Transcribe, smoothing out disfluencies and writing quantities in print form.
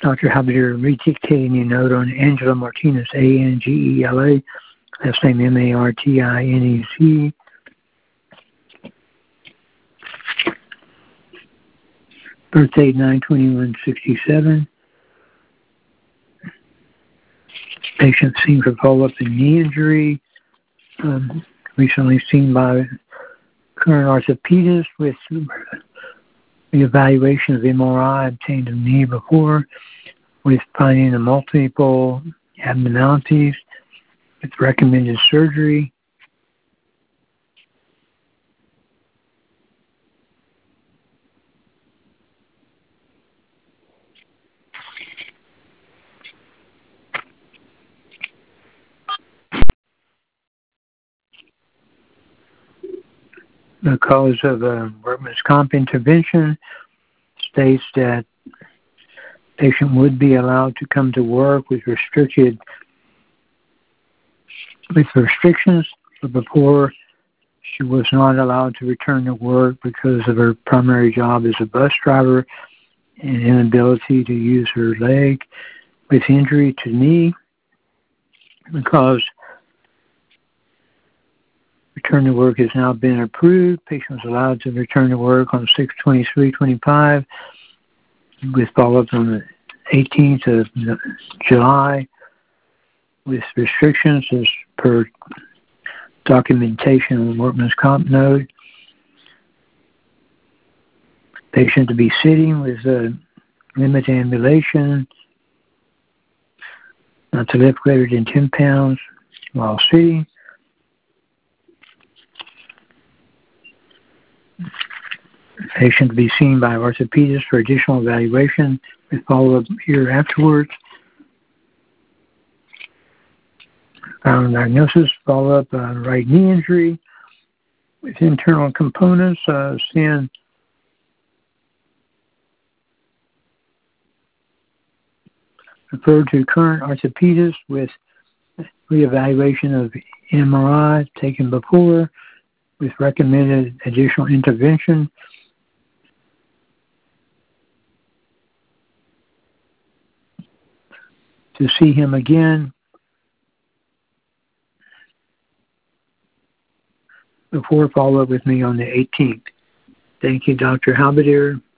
Dr. Habider redictating a note on Angela Martinez, Angela, last name Martinez. Birth date 9/21/67. Patient seen for follow-up in knee injury. Recently seen by current orthopedist with the evaluation of MRI obtained a knee before, with finding of multiple abnormalities, with recommended surgery. The cause of workman's comp intervention states that patient would be allowed to come to work with restrictions, but before she was not allowed to return to work because of her primary job as a bus driver and inability to use her leg, with injury to knee. Because return to work has now been approved, patient was allowed to return to work on 6/23/25 with follow-up on the 18th of July with restrictions as per documentation on workman's comp note. Patient to be sitting with limited ambulation, not to lift greater than 10 pounds while sitting. Patient to be seen by orthopedist for additional evaluation with follow-up here afterwards. Found diagnosis, follow-up right knee injury with internal components, seeing referred to current orthopedist with reevaluation of MRI taken before with recommended additional intervention. To see him again before follow-up with me on the 18th. Thank you, Dr. Habider.